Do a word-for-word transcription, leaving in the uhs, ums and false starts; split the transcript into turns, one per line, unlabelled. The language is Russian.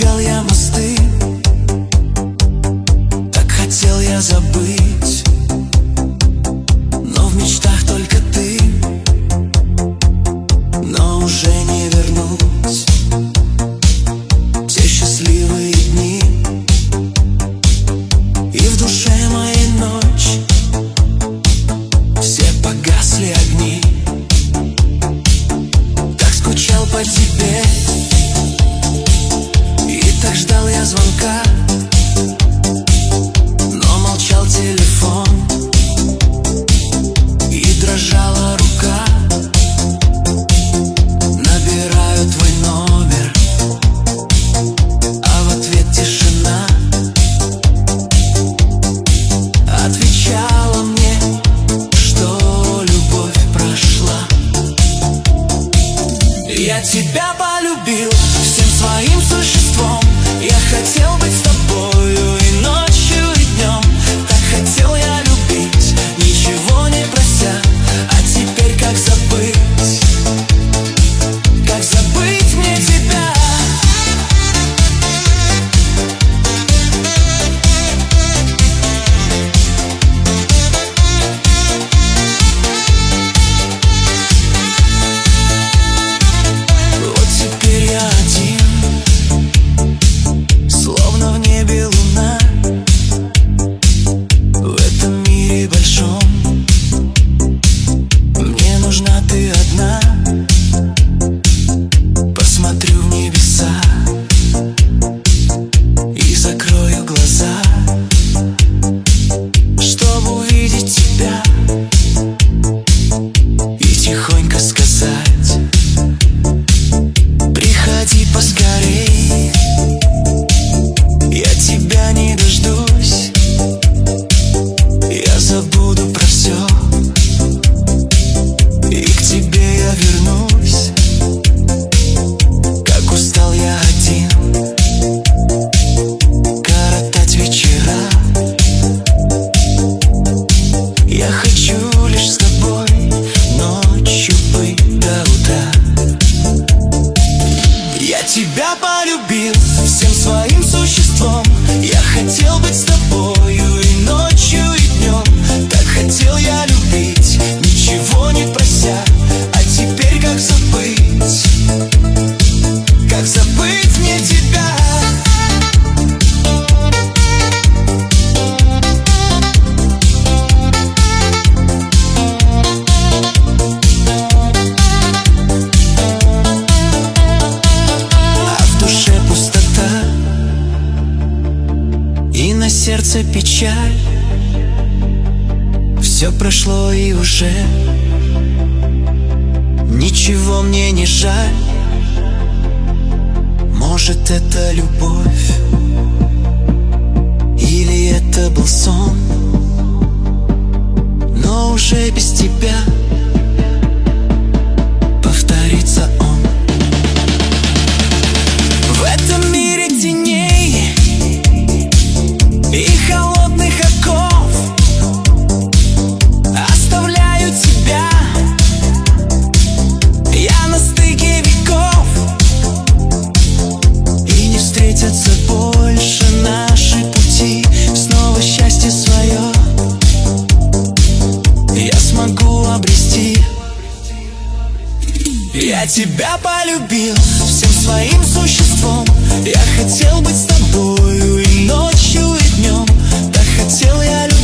сжигал я мосты, так хотел я забыть, но в мечтах только ты, но уже не вернуть те счастливые дни. И в душе моей ночь, все погасли огни. Так скучал по тебе, и так ждал я звонка, но молчал телефон, и дрожала рука. Набираю твой номер, а в ответ тишина. Отвечала мне, что любовь прошла. Я тебя полюбил всем своим существом. Я хотел быть с тобою и ночью, и днем. Так хотел я любить, ничего не прося. А теперь как забыть, как забыть мне тебя? Вот теперь я один, словно в небе луна. В этом мире большом мне нужна ты одна. Посмотрю в небеса и закрою глаза, чтобы увидеть тебя и тихонько сказать: приходи поскорей, я тебя не дождусь. Я забуду про все, и к тебе я вернусь. Как устал я один коротать вечера. Я хочу лишь с тобой ночью быть до утра. Я тебя полюбил всем своим существом. Я хотел быть с тобою и ночью, и днем. Так хотел я любить, ничего не прося. А теперь как забыть, как забыть мне тебя? А в душе пустота и на сердце печаль. Все прошло и уже ничего мне не жаль. Может, это любовь, или это был сон, но уже без тебя повторится он. В этом мире теней и холодных оков оставляю тебя я на стыке веков. И не встретятся больше наши пути. Снова счастье свое я смогу обрести. Я тебя полюбил всем своим существом. Я хотел быть с тобою и ночью, и днем. Так хотел я любить,